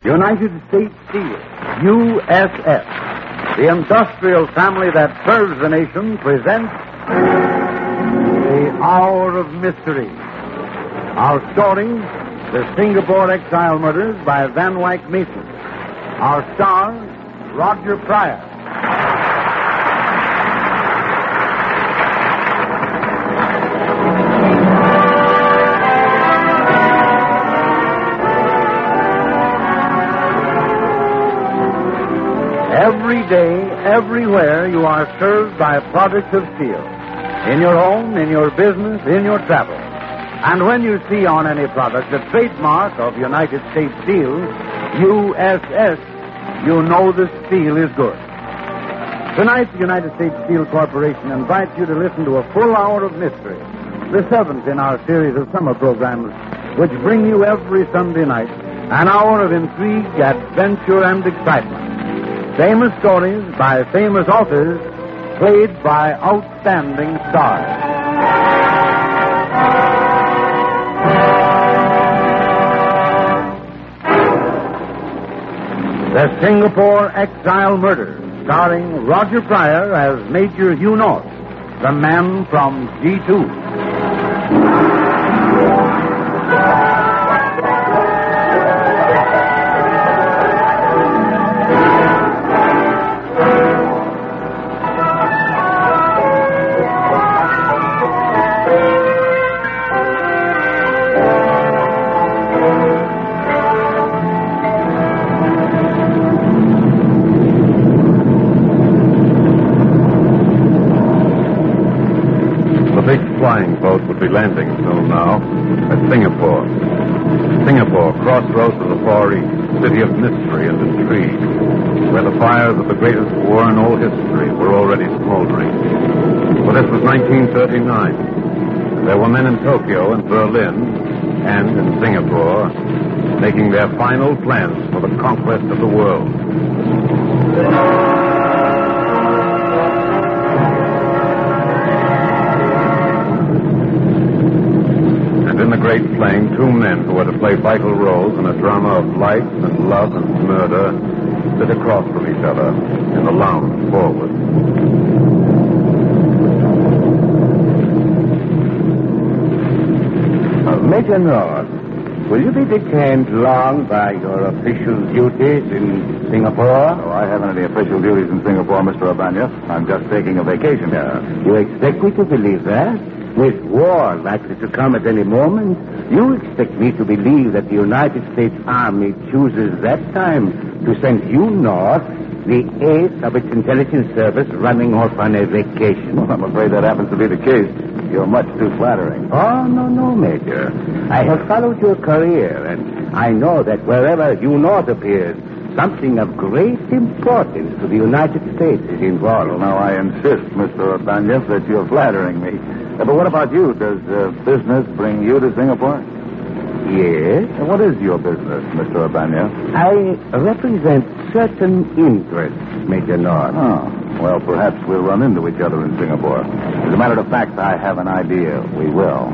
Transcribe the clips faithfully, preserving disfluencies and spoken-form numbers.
United States Steel, U S S, the industrial family that serves the nation, presents The Hour of Mystery. Our story, The Singapore Exile Murders by Van Wyck Mason. Our star, Roger Pryor. Every day, everywhere, you are served by products of steel. In your home, in your business, in your travel. And when you see on any product the trademark of United States Steel, U S S, you know the steel is good. Tonight, the United States Steel Corporation invites you to listen to a full hour of mystery, the seventh in our series of summer programs, which bring you every Sunday night an hour of intrigue, adventure, and excitement. Famous stories by famous authors, played by outstanding stars. The Singapore Exile Murders, starring Roger Pryor as Major Hugh North, the man from G two. Flying boat would be landing soon now at Singapore. Singapore, crossroads of the Far East, city of mystery and intrigue, where the fires of the greatest war in all history were already smoldering. For this was nineteen thirty-nine. And there were men in Tokyo and Berlin and in Singapore making their final plans for the conquest of the world. In the great plane, two men who were to play vital roles in a drama of life and love and murder sit across from each other in the lounge forward. Uh, Major North, will you be detained long by your official duties in Singapore? Oh, I haven't any official duties in Singapore, Mister Abanya. I'm just taking a vacation. Uh, you expect me to believe that? With war likely to come at any moment, you expect me to believe that the United States Army chooses that time to send you north, the ace of its intelligence service, running off on a vacation? Well, I'm afraid that happens to be the case. You're much too flattering. Oh, no, no, Major. I have followed your career, and I know that wherever you north appears, something of great importance to the United States is involved. Well, now I insist, Mister Abanya, that you're flattering me. Uh, but what about you? Does uh, business bring you to Singapore? Yes. Uh, what is your business, Mister Abanya? I represent certain interests, Major North. Oh, well, perhaps we'll run into each other in Singapore. As a matter of fact, I have an idea. We will.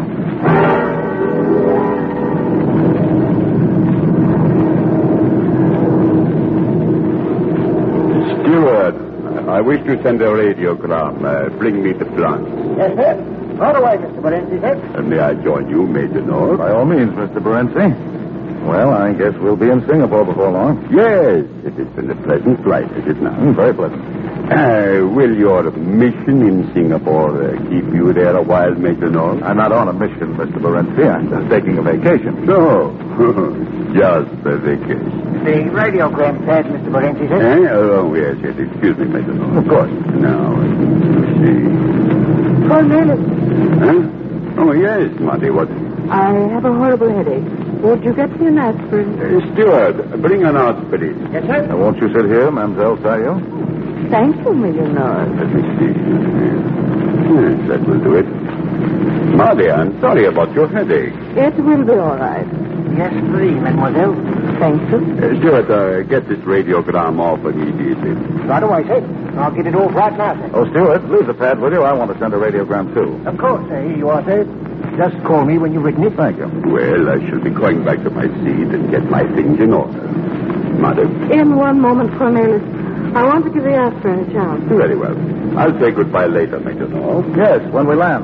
Steward, I wish to send a radiogram. Uh, bring me the plant. Yes, sir. Right away, Mister Barenzi, sir. Uh, may I join you, Major North? By all means, Mister Barenzi. Well, I guess we'll be in Singapore before long. Yes, it has been a pleasant flight, is it not? Mm, very pleasant. Uh, will your mission in Singapore uh, keep you there a while, Major North? I'm not on a mission, Mister Barenzi. I'm just taking a vacation. No, just a vacation. The radiogram pad, Mister Barenzi, sir. Eh? Oh, yes, yes. Excuse me, Major North. Of course. Now, let's see. Cornelius, Huh? Oh, yes, Marty, what? I have a horrible headache. Won't you get me an aspirin? Uh, steward, bring an aspirin. Yes, sir. Now, won't you sit here, Mademoiselle Sayo? Thank you, Major North. Let me see. Yes, that will do it. Marty, I'm sorry about your headache. It will be all right. Yes, please, mademoiselle. Thank you. Uh, Stuart, uh, get this radiogram off immediately. Right away, sir. I'll get it off right now, sir. Oh, Stuart, leave the pad with you. I want to send a radiogram, too. Of course, sir. Here you are, sir. Just call me when you've written it. Thank you. Well, I shall be going back to my seat and get my things in order. Mother? In one moment, Cornelius. I want to give the aspirin a chance. Very well. I'll say goodbye later, Major North. Yes, when we land.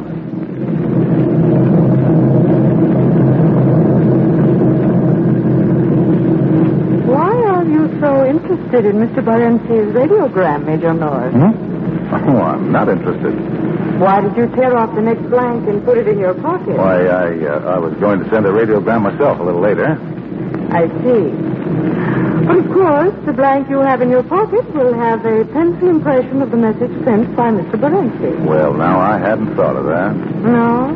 Why are you so interested in Mister Barenzi's radiogram, Major North? Hmm? Oh, I'm not interested. Why did you tear off the next blank and put it in your pocket? Why, I, uh, I was going to send a radiogram myself a little later. I see. But of course, the blank you have in your pocket will have a pencil impression of the message sent by Mister Barenzi. Well, now, I hadn't thought of that. No?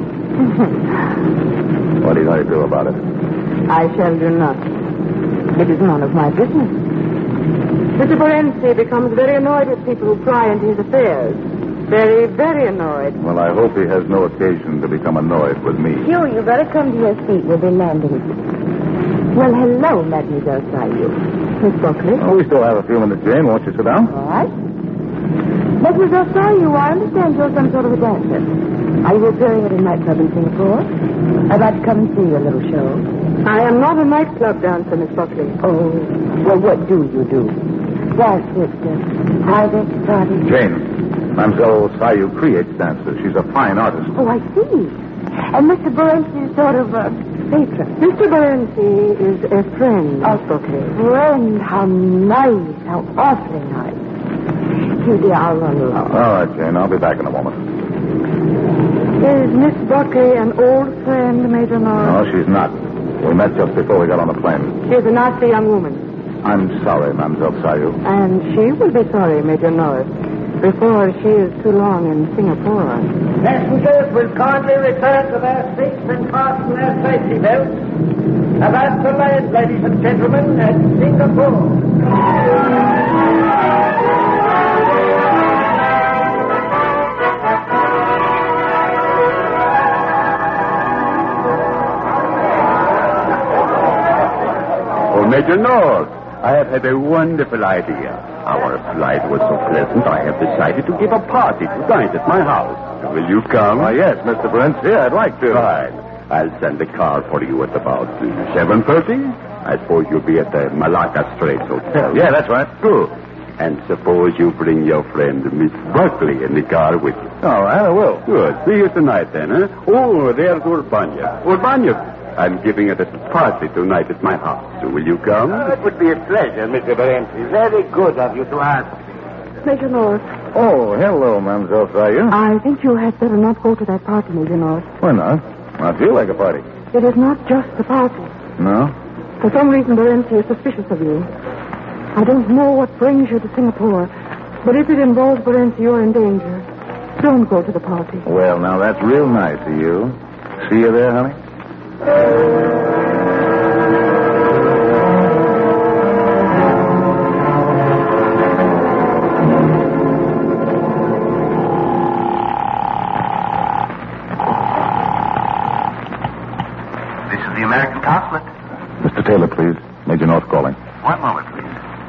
What are you going to do about it? I shall do nothing. It is none of my business. Mister Barenzi becomes very annoyed with people who pry into his affairs. Very, very annoyed. Well, I hope he has no occasion to become annoyed with me. Hugh, you better come to your seat. We'll be landing. Well, hello, Mademoiselle Sayu. Miss Buckley? Oh, we still have a few minutes, Jane. Won't you sit down? All right. Mademoiselle Sayu, I understand you're some sort of a dancer. Are you appearing at a nightclub in Singapore? I'd like to come and see your little show. I am not a nightclub dancer, Miss Buckley. Oh, well, what do you do? Dance with the private party? Jane, Mademoiselle Sayu creates dancers. She's a fine artist. Oh, I see. And Mister Barenzi is sort of a patron. Mister Barenzi is a friend, Miss Buckley. Friend, how nice, how awfully nice. Hugh, dear, I'll run along. All right, Jane, I'll be back in a moment. Is Miss Buckley an old friend, Major No, Norris? she's not. We met just before we got on the plane. She is a nasty young woman. I'm sorry, Mademoiselle Sayu. And she will be sorry, Major Norris, before she is too long in Singapore. Passengers will kindly return to their seats and fasten their safety belts. About to land, ladies and gentlemen, at Singapore. Oh, Major North, I have had a wonderful idea. Our flight was so pleasant, I have decided to give a party tonight at my house. Will you come? Why, yes, Mister Brent. Yeah, I'd like to. Fine. I'll send a car for you at about seven thirty. I suppose you'll be at the Malacca Straits Hotel. Yeah, that's right. Good. And suppose you bring your friend Miss Buckley in the car with you. All right, I will. Good. See you tonight then, huh? Oh, there's Urbania. Urbania, I'm giving a little party tonight at my house. Will you come? Uh, it would be a pleasure, Mister Barenzi. Very good of you to ask. Major Norris, Oh, hello, Mademoiselle Sayu. I think you had better not go to that party, Major Norris. Why not? I feel like a party. It is not just a party. No? For some reason, Barenzi is suspicious of you. I don't know what brings you to Singapore, but if it involves Barenzi, you're in danger. Don't go to the party. Well, now, that's real nice of you. See you there, honey? This is the American consulate. Mister Taylor, please. Major North calling. One moment, please.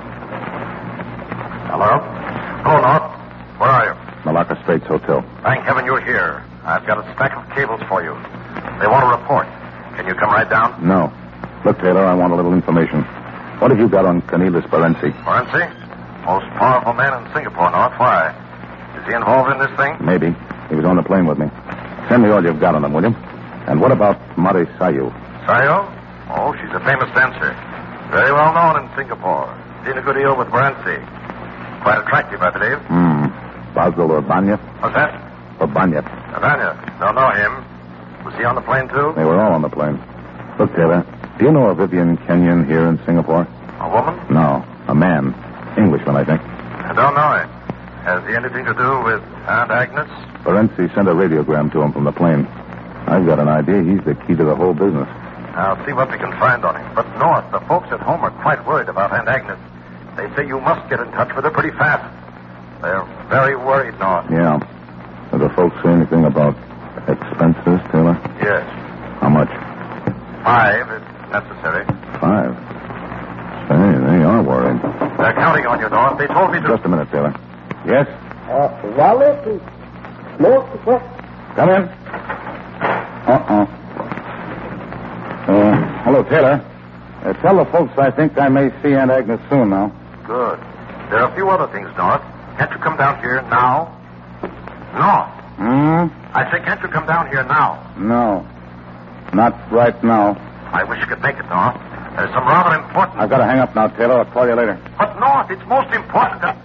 Hello? Hello, North. Where are you? Malacca Straits Hotel. Thank heaven you're here. I've got a stack of cables for you. They want a report. Can you come right down? No. Look, Taylor, I want a little information. What have you got on Cornelius Barenzi? Barenzi? Most powerful man in Singapore, North. Why? Is he involved in this thing? Maybe. He was on the plane with me. Send me all you've got on him, will you? And what about Mari Sayu? Sayo? Oh, she's a famous dancer. Very well known in Singapore. Seen a good deal with Barenzi. Quite attractive, I believe. Hmm. Basil Urbania? What's that? Urbania. Avanya. Don't know him. Was he on the plane, too? They were all on the plane. Look, Taylor, do you know a Vivian Kenyon here in Singapore? A woman? No, a man. Englishman, I think. I don't know him. Has he anything to do with Aunt Agnes? Barenzi sent a radiogram to him from the plane. I've got an idea he's the key to the whole business. I'll see what we can find on him. But, North, the folks at home are quite worried about Aunt Agnes. They say you must get in touch with her pretty fast. They're very worried, North. Yeah. Do the folks say anything about expenses, Taylor? Yes. How much? Five, if necessary. Five. Say, they are worried. They're counting on you, North. They told me to... Just a minute, Taylor. Yes? Uh, wallet and smoke. What? Come in. Uh-uh. Uh, hello, Taylor. Uh, tell the folks I think I may see Aunt Agnes soon now. Good. There are a few other things, North. Can't you come down here now? No. Hmm? I say, can't you come down here now? No. Not right now. I wish you could make it, North. There's some rather important... I've got to hang up now, Taylor. I'll call you later. But, North, it's most important that...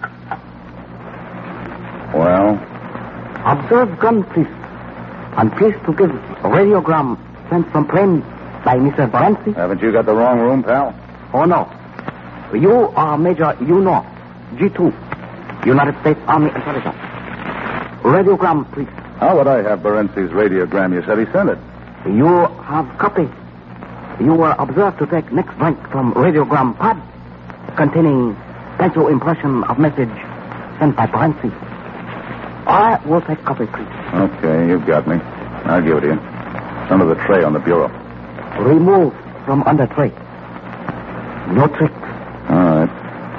Well? Observe gun, please. I'm pleased to give a radiogram sent from plane by Mister Baransi. Haven't you got the wrong room, pal? Oh, no. You are Major Uno, G two, United States Army Intelligence. Radiogram, please. How would I have Barenzi's radiogram? You said he sent it. You have copy. You were observed to take next drink from radiogram pad containing pencil impression of message sent by Baransi. I will take copy, please. Okay, you've got me. I'll give it to you. It's under the tray on the bureau. Remove from under tray. No tricks. All right.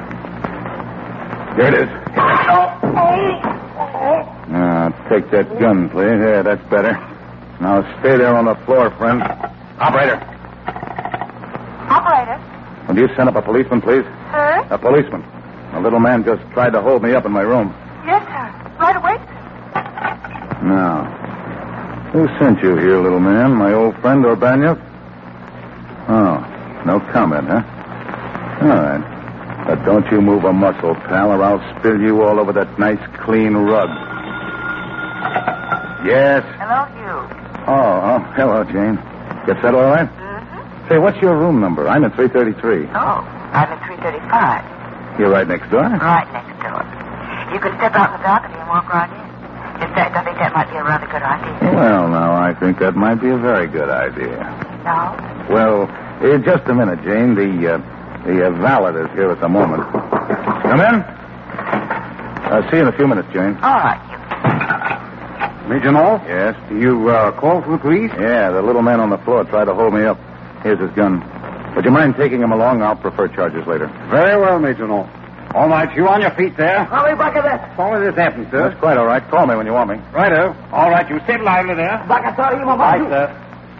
Here it is. Now, take that gun, please. Yeah, that's better. Now, stay there on the floor, friend. Operator. Operator? Will you send up a policeman, please? Sir? A policeman. A little man just tried to hold me up in my room. Yes, sir. Right away. Now, who sent you here, little man? My old friend Urbaniev? Oh, no comment, huh? All right. But don't you move a muscle, pal, or I'll spill you all over that nice, clean rug. Yes? Hello, Hugh. Oh, oh, hello, Jane. Get that all right? Mm-hmm. Say, what's your room number? I'm in three thirty-three. Oh, I'm in three thirty-five. You're right next door? Right next door. You can step out in the balcony and walk right in. In fact, I think that might be a rather good idea. Well, now, I think that might be a very good idea. No? Well, uh, just a minute, Jane. The, uh, the uh, valet is here at the moment. Come in. I'll see you in a few minutes, Jane. All right, Hugh. Major Knoll? Yes? You uh, called for the police? Yeah, the little man on the floor tried to hold me up. Here's his gun. Would you mind taking him along? I'll prefer charges later. Very well, Major Knoll. All right, you on your feet there. I'll be back at that. How did this happen, sir? That's quite all right. Call me when you want me. Righto. All right, you sit lively there. Back at sorry, you my Right, sir.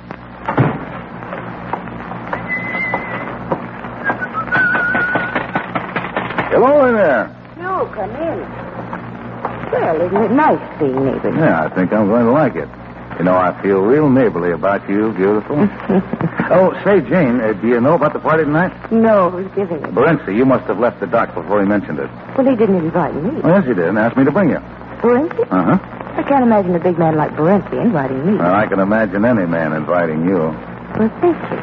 Hello in there. You, come in. Well, isn't it nice being neighbors? Yeah, I think I'm going to like it. You know, I feel real neighborly about you, beautiful. Oh, say, Jane, uh, do you know about the party tonight? No, who's giving it? Barenzi, you must have left the dock before he mentioned it. Well, he didn't invite me. Well, yes, he did, and asked me to bring you. Barenzi? Uh-huh. I can't imagine a big man like Barenzi inviting me. Well, I can imagine any man inviting you. Well, thank you.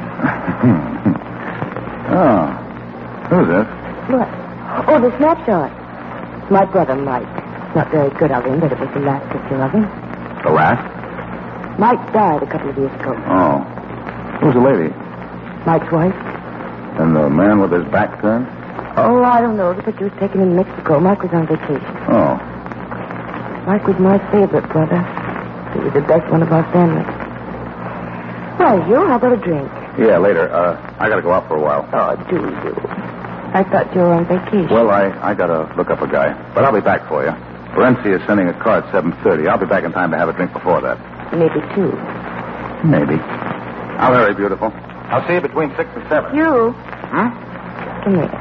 Oh. Who's this? What? Oh, the snapshot. My brother, Mike. Not very good of him, but it was the last picture of him. The last? Mike died a couple of years ago. Oh. Who's the lady? Mike's wife. And the man with his back turned? Oh, I don't know. The picture was taken in Mexico. Mike was on vacation. Oh. Mike was my favorite brother. He was the best one of our family. Well, you, how about a drink? Yeah, later. Uh, I gotta go out for a while. Oh, do you? I thought you were on vacation. Well, I, I gotta look up a guy. But I'll be back for you. Barenzi is sending a car at seven thirty. I'll be back in time to have a drink before that. Maybe two. Maybe. I'll hurry, beautiful. I'll see you between six and seven. You? Hmm? Come here.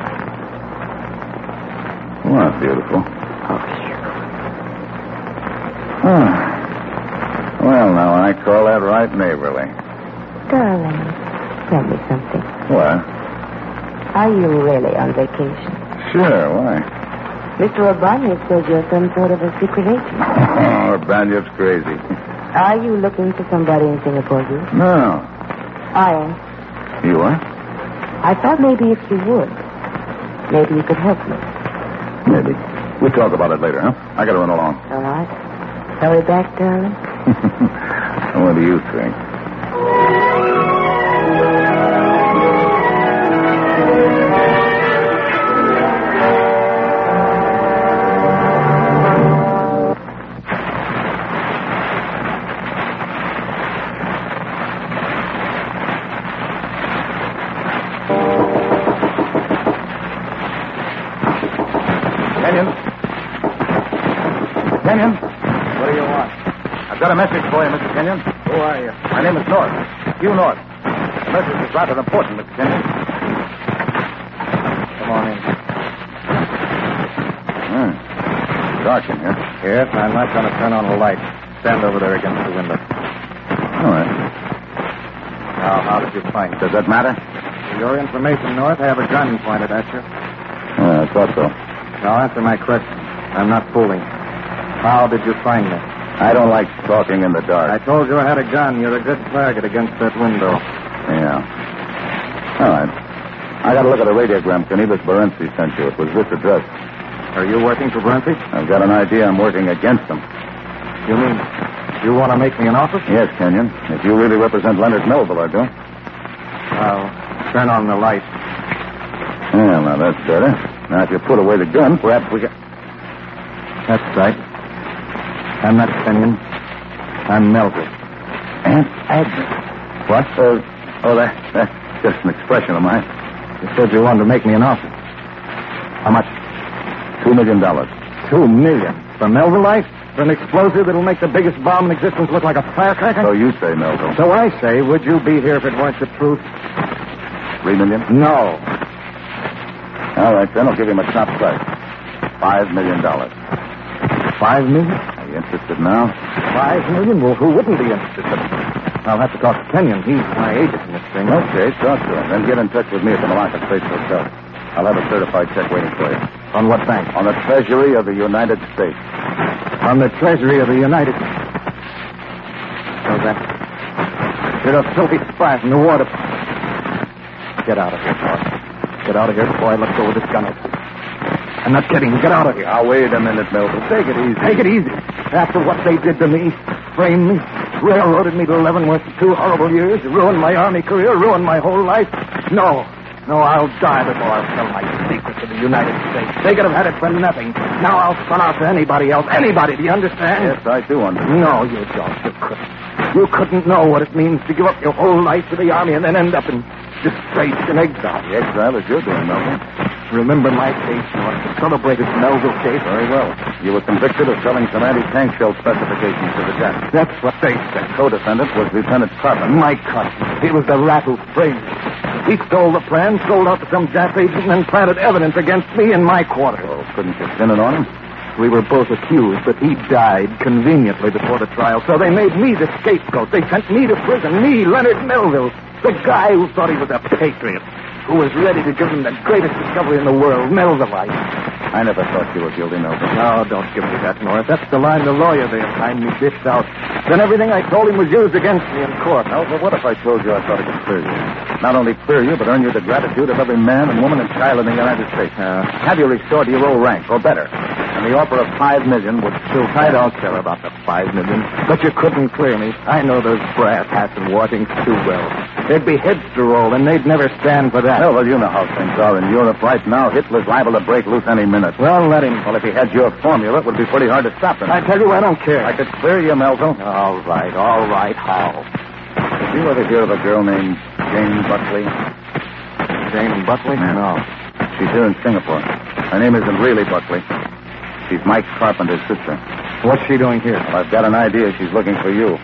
What, beautiful? Oh, you. Oh. Well, now, I call that right neighborly. Darling, tell me something. What? Are you really on vacation? Sure, why? Mister Urbaniev says you're some sort of a secret agent. Oh, Urbaniev crazy. Are you looking for somebody in Singapore, you? No. I am. You are? I thought maybe if you would, maybe you could help me. Maybe. We'll talk about it later, huh? I gotta run along. All right. Hurry back, darling. What do you think? Kenyon? What do you want? I've got a message for you, Mister Kenyon. Who are you? My name is North. Hugh North. business is rather important, Mister Kenyon. Come on in. Hmm. Dark in here. Yes, I'm not going to turn on the light. Stand over there against the window. All right. Now, how did you find it? Does that matter? For your information, North, I have a gun pointed at you. Yeah, I thought so. Now, answer my question. I'm not fooling. How did you find me? I don't like talking in the dark. I told you I had a gun. You're a good target against that window. Yeah. All right. I got to look at a radiogram Cornelius Barenzi sent you. It was this address. Are you working for Barenzi? I've got an idea I'm working against him. You mean you want to make me an offer? Yes, Kenyon. If you really represent Leonard Melville, I do. I'll turn on the light. Yeah, now that's better. Now, if you put away the gun, perhaps we can... That's right. I'm not Kenyon. I'm Melville. Aunt Agnes. What? Uh, oh, that, that's just an expression of mine. You said you wanted to make me an offer. How much? Two million dollars. Two million? For Melville life? For an explosive that'll make the biggest bomb in existence look like a firecracker? So you say, Melville. So I say, would you be here if it weren't the truth? Three million? No. All right, then I'll give him a top price. Five million dollars. Five million? Are you interested now? Five million? Well, who wouldn't be interested? I'll have to talk to Kenyon. He's my agent in this thing. Okay, talk to him. Then get in touch with me at the Malacca Space Hotel. I'll have a certified check waiting for you. On what bank? On the Treasury of the United States. On the Treasury of the United States. So that... You're a filthy spy from the water... Get out of here, boss. Get out of here before I let go of this gun. I'm not kidding. Get out of here. Now, wait a minute, Melville. Take it easy. Take it easy. After what they did to me, framed me, railroaded me to Leavenworth for two horrible years, ruined my Army career, ruined my whole life. No. No, I'll die before I'll tell my secret to the United States. They could have had it for nothing. Now I'll spun out to anybody else. Anybody, do you understand? Yes, I do understand. No, you don't. You couldn't. You couldn't know what it means to give up your whole life to the Army and then end up in disgrace and exile. The exile is your doing, Melville. Remember my case, North. The celebrated Melville case. Very well. You were convicted of selling some anti-tank shell specifications to the Japs. That's what they said. Co-defendant was Lieutenant Carpenter. Mike Carpenter. He was the rat who framed me. He stole the plan, sold out to some Jap agent, and then planted evidence against me in my quarters. Oh, couldn't you pin it on him? We were both accused, but he died conveniently before the trial, so they made me the scapegoat. They sent me to prison. Me, Leonard Melville, the guy who thought he was a patriot, who was ready to give them the greatest discovery in the world, Melvilleite. I never thought you were guilty, Melville. No, don't give me that, Norris. That's the line the lawyer there behind me dished out. Then everything I told him was used against me in court. No, but what if I told you I thought it could clear you? Not only clear you, but earn you the gratitude of every man and woman and child in the United States. Uh, Have you restored to your old rank, or better. And the offer of five million would still... I don't care about the five million. But you couldn't clear me. I know those brass hats in Washington too well. There'd be heads to roll, and they'd never stand for that. Well, well, you know how things are in Europe right now. Hitler's liable to break loose any minute. Well, let him. Well, if he had your formula, it would be pretty hard to stop him. I tell you, I don't care. I could clear you, Melville. All right, all right. How? Did you ever hear of a girl named Jane Buckley? Jane Buckley? No. She's here in Singapore. Her name isn't really Buckley. She's Mike Carpenter's sister. What's she doing here? Well, I've got an idea she's looking for you.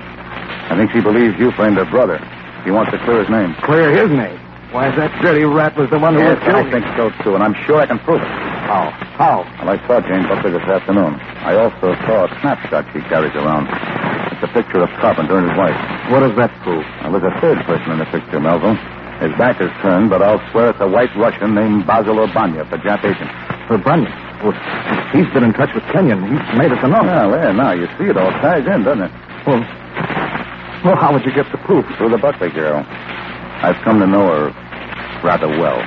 I think she believes you framed her brother. She wants to clear his name. Clear his name? Why, that dirty rat was the one who yes, was killed. I think so, too, and I'm sure I can prove it. How? How? Well, I saw Jane Buckley this afternoon. I also saw a snapshot she carries around. It's a picture of Carpenter and his wife. What does that prove? Well, there's a third person in the picture, Melville. His back is turned, but I'll swear it's a white Russian named Basil Urbanev, a Jap agent. Urbanev? Well, he's been in touch with Kenyon. He's made us an offer. Well, there, now, you see it all ties in, doesn't it? Well, well, how would you get the proof? Through the Buckley girl. I've come to know her rather well.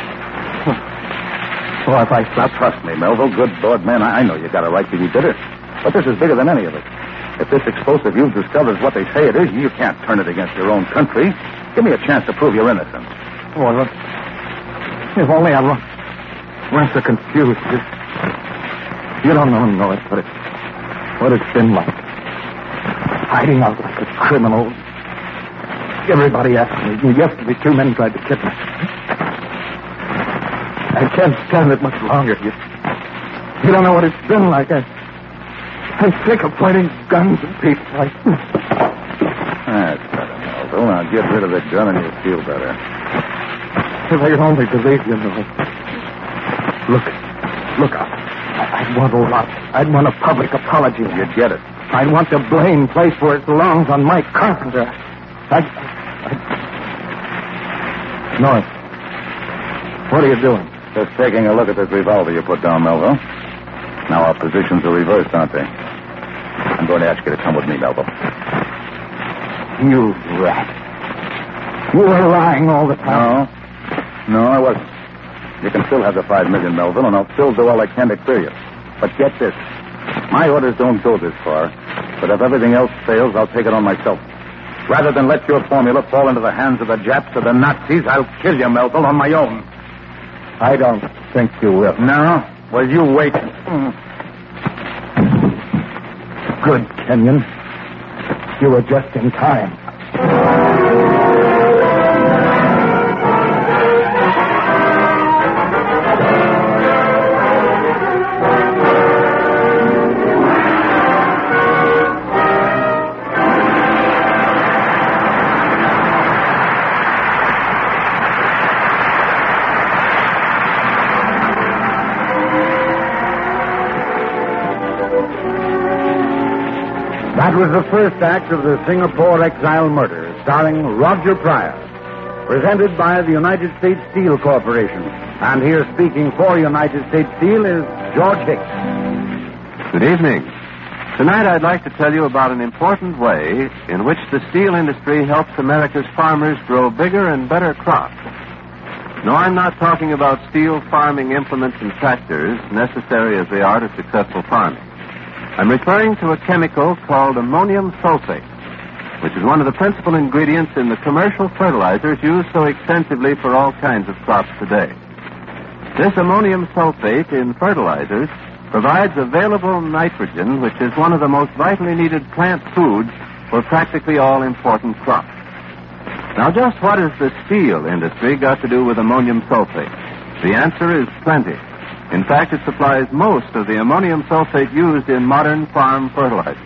Well, if I... Now, trust me, Melville. Good Lord, man, I, I know you got a right to be bitter. But this is bigger than any of it. If this explosive you've discovered is what they say it is, you can't turn it against your own country. Give me a chance to prove your innocence. Oh, look. If only I were... weren't so confused. Just... You don't know, know it, but it's what it's been like. Hiding out like a criminal. Everybody asked me. Yesterday, two men tried to kidnap me. I can't stand it much longer. You, you don't know what it's been like. I, I'm sick of pointing guns at people like... That's better, Melville. mental. Now get rid of the gun and you'll feel better. If I only believe you, North. Look. Look, I, I'd want a lot. I'd want a public apology. You'd get it. I'd want the blame placed where it belongs on Mike Carpenter. I'd... I'd... North. What are you doing? Just taking a look at this revolver you put down, Melville. Now our positions are reversed, aren't they? I'm going to ask you to come with me, Melville. You rat. You were lying all the time. No. No, I wasn't. You can still have the five million, Melville, and I'll still do all I can to clear you. But get this. My orders don't go this far. But if everything else fails, I'll take it on myself. Rather than let your formula fall into the hands of the Japs or the Nazis, I'll kill you, Melville, on my own. I don't think you will. No? Well, you wait. Mm. Good, Kenyon. You were just in time. That was the first act of the Singapore Exile Murders, starring Roger Pryor, presented by the United States Steel Corporation. And here speaking for United States Steel is George Hicks. Good evening. Tonight I'd like to tell you about an important way in which the steel industry helps America's farmers grow bigger and better crops. No, I'm not talking about steel farming implements and tractors, necessary as they are to successful farming. I'm referring to a chemical called ammonium sulfate, which is one of the principal ingredients in the commercial fertilizers used so extensively for all kinds of crops today. This ammonium sulfate in fertilizers provides available nitrogen, which is one of the most vitally needed plant foods for practically all important crops. Now, just what has the steel industry got to do with ammonium sulfate? The answer is plenty. In fact, it supplies most of the ammonium sulfate used in modern farm fertilizers.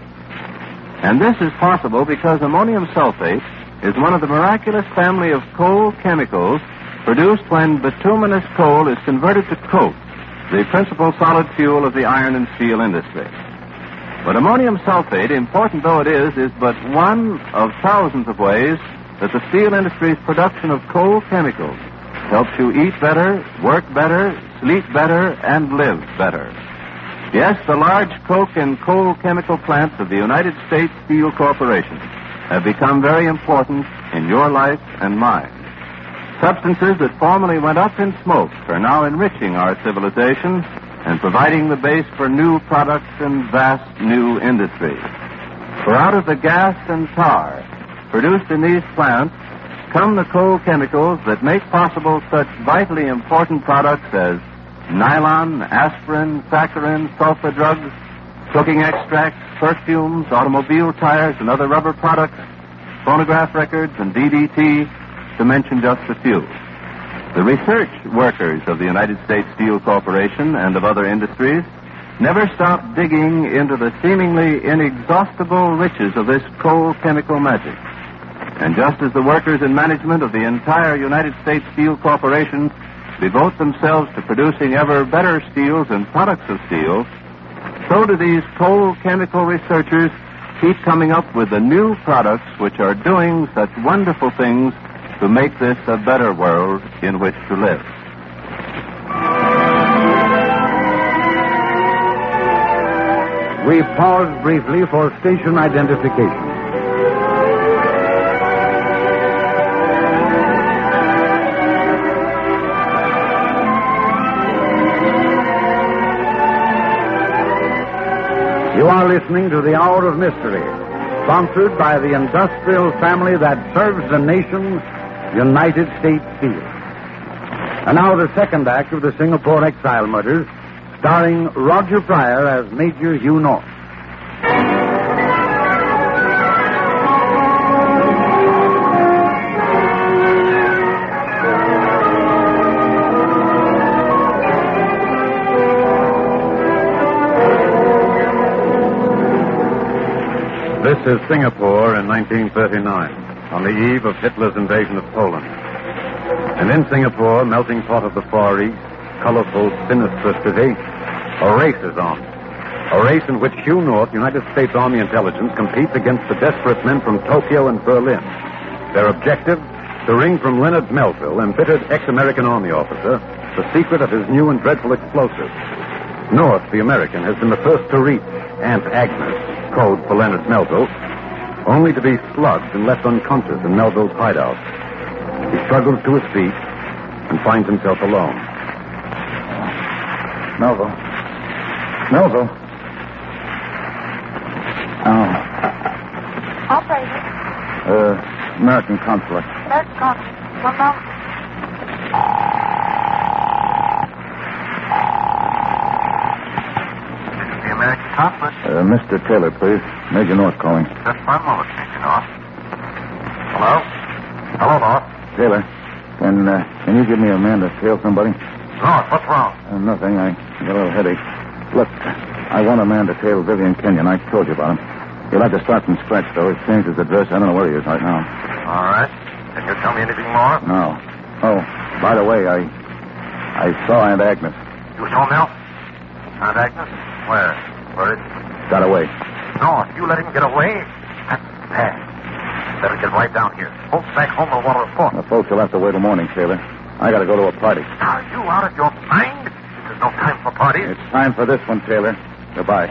And this is possible because ammonium sulfate is one of the miraculous family of coal chemicals produced when bituminous coal is converted to coke, the principal solid fuel of the iron and steel industry. But ammonium sulfate, important though it is, is but one of thousands of ways that the steel industry's production of coal chemicals helps you eat better, work better, sleep better, and live better. Yes, the large coke and coal chemical plants of the United States Steel Corporation have become very important in your life and mine. Substances that formerly went up in smoke are now enriching our civilization and providing the base for new products and vast new industries. For out of the gas and tar produced in these plants come the coal chemicals that make possible such vitally important products as nylon, aspirin, saccharin, sulfa drugs, cooking extracts, perfumes, automobile tires, and other rubber products, phonograph records, and D D T, to mention just a few. The research workers of the United States Steel Corporation and of other industries never stop digging into the seemingly inexhaustible riches of this coal chemical magic. And just as the workers and management of the entire United States Steel Corporation devote themselves to producing ever better steels and products of steel, so do these coal chemical researchers keep coming up with the new products which are doing such wonderful things to make this a better world in which to live. We pause briefly for station identification. You are listening to The Hour of Mystery, sponsored by the industrial family that serves the nation, United States Steel. And now the second act of the Singapore Exile Murders, starring Roger Pryor as Major Hugh North. This is Singapore in nineteen thirty-nine. on the eve of Hitler's invasion of Poland. And in Singapore, melting pot of the Far East, colorful, sinister city, a race is on. A race in which Hugh North, United States Army Intelligence, competes against the desperate men from Tokyo and Berlin. Their objective? To wring from Leonard Melville, embittered ex-American Army officer, the secret of his new and dreadful explosive. North, the American, has been the first to reach Aunt Agnes, code for Leonard Melville, only to be slugged and left unconscious in Melville's hideout. He struggles to his feet and finds himself alone. Melville. Melville. Oh. Operator. Uh, American consulate. American consulate. One moment. The American consulate. Uh, Mister Taylor, please. Major North calling. Just one moment, Major North. Hello? Hello, North. Taylor, can uh, can you give me a man to tail somebody? North, what's wrong? Uh, nothing. I got a little headache. Look, I want a man to tail Vivian Kenyon. I told you about him. He'll have to start from scratch, though. He's changed his address. I don't know where he is right now. All right. Can you tell me anything more? No. Oh, by the way, I I saw Aunt Agnes. You saw Mel? Aunt Agnes? Where? Where is she? Got away. North, you let him get away? That's bad. Better get right down here. Folks back home will want to report. The folks will have to wait till morning, Taylor. I got to go to a party. Are you out of your mind? There's no time for parties. It's time for this one, Taylor. Goodbye.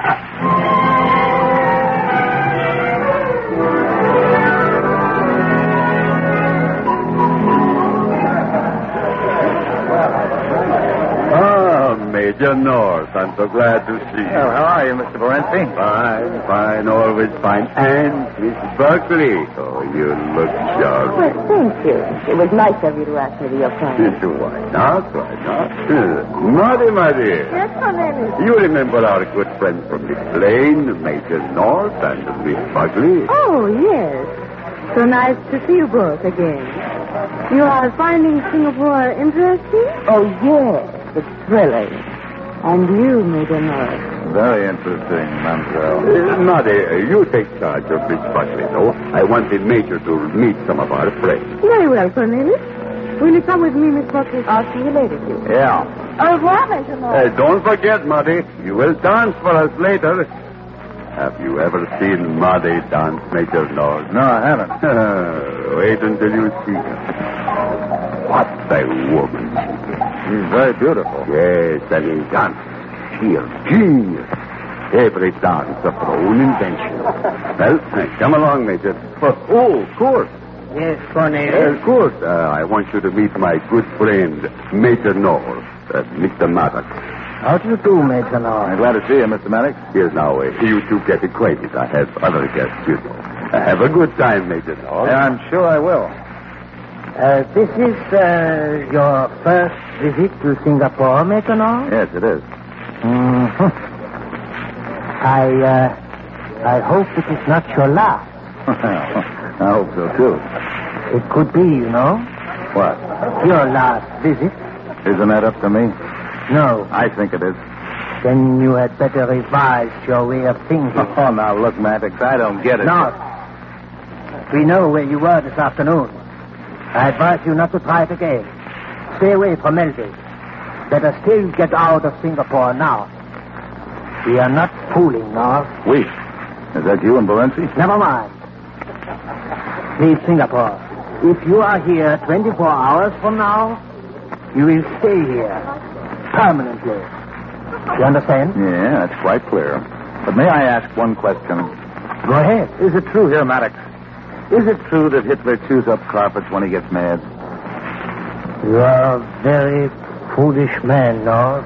Major North, I'm so glad to see you. Well, how are you, Mister Morency? Fine, fine, always fine. And Miss Buckley. Oh, you look sharp. Well, thank you. It was nice of you to ask me to your party. Why not? Why not? Uh, Marty, my dear. Yes, my name is. You remember our good friends from the plane, Major North and Miss Buckley? Oh, yes. So nice to see you both again. You are finding Singapore interesting? Oh, yes. It's thrilling. And you, Major North. Very interesting, Mademoiselle. Uh, Marty, uh, you take charge of Miss Buckley, though. I want the Major to meet some of our friends. Very well, Cornelius. Will you come with me, Miss Buckley? I'll see you later, dear. Yeah. Au revoir, Major North. Uh, don't forget, Marty, you will dance for us later. Have you ever seen Marty dance, Major North? No, I haven't. Wait until you see her. What a woman. She's very beautiful. Yes, and in dance, sheer genius. Every dance of her own invention. Well, come along, Major. Oh, of course. Yes, Cornelius. Of course. Uh, I want you to meet my good friend, Major North, uh, Mister Maddox. How do you do, Major North? I'm glad to see you, Mister Maddox. Here's now, uh, you two get acquainted. I have other guests, you know. Uh, have a good time, Major North. Yeah, I'm sure I will. Uh, this is uh, your first visit to Singapore, Major North? Yes, it is. Mm-hmm. I, uh, I hope it is not your last. I hope so, too. It could be, you know. What? Your last visit. Isn't that up to me? No. I think it is. Then you had better revise your way of thinking. Oh, now, look, Maddox, I don't get it. No. We know where you were this afternoon. I advise you not to try it again. Stay away from Melville. Better still get out of Singapore now. We are not fooling, North. We? Is that you and Barenci? Never mind. Leave Singapore. If you are here twenty-four hours from now, you will stay here permanently. You understand? Yeah, that's quite clear. But may I ask one question? Go ahead. Is it true here, Maddox? Is it true that Hitler chews up carpets when he gets mad? You are a very foolish man, North.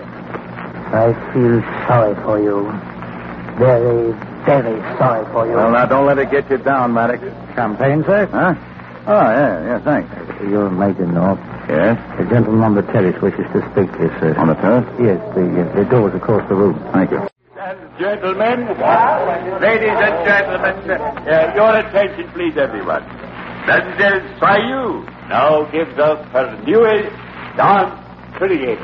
I feel sorry for you. Very, very sorry for you. Well, now, don't let it get you down, Maddox. Champagne, sir? Huh? Oh, yeah, yeah, thanks. You're Major North. Yes? The gentleman on the terrace wishes to speak to you, sir. On the terrace? Yes, the, uh, the door's across the room. Thank you. And gentlemen, ladies and gentlemen, uh, your attention, please, everyone. Mademoiselle Sayu now gives us her newest dance creation.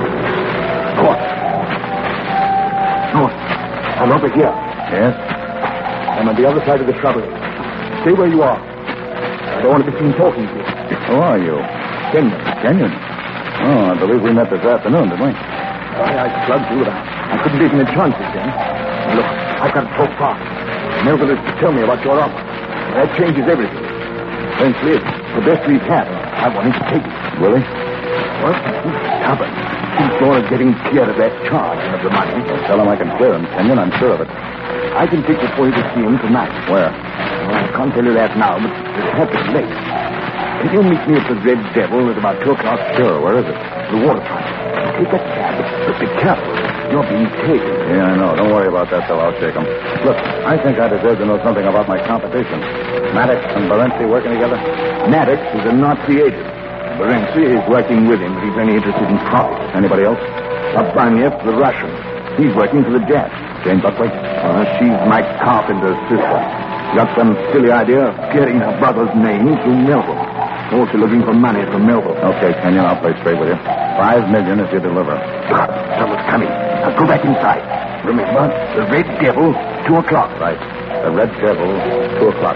North. North. Come over here. Yes? I'm on the other side of the shrubbery. Stay where you are. I don't want to be seen talking to you. Who are you? Kenyon. Kenyon? Oh, I believe we met this afternoon, didn't we? Why, I slugged you. I couldn't take any chances then. Look, I've got to talk fast. Melville is to tell me about your offer. That changes everything. Frankly, it's the best we've had. I want him to take it. Will he? What? He's stubborn. He's going to getting clear of that charge and of the money. Well, tell him I can clear him, Kenyon. I'm sure of it. I can fix it for you to see him tonight. Where? Well, I can't tell you that now, but it'll have to be late. Can you meet me at the Red Devil at about two o'clock? Sure. Where is it? The waterfront. Take a cab, but be careful. You're being taken. Yeah, I know. Don't worry about that, though. I'll shake him. Look, I think I deserve to know something about my competition. Maddox and Barenzi working together? Maddox is a Nazi agent. Barenzi is working with him, but he's only interested in profit. Anybody else? Abanyev, the Russian. He's working for the Jats. Jane Buckley? Uh, she's Mike Carpenter's sister. Got some silly idea of getting her brother's name through Melville. Also looking for money from Melville. Okay, Kenyon, I'll play straight with you. Five million if you deliver. God, someone's coming. I'll go back inside. Remember, the Red Devil, two o'clock. Right. The Red Devil, two o'clock.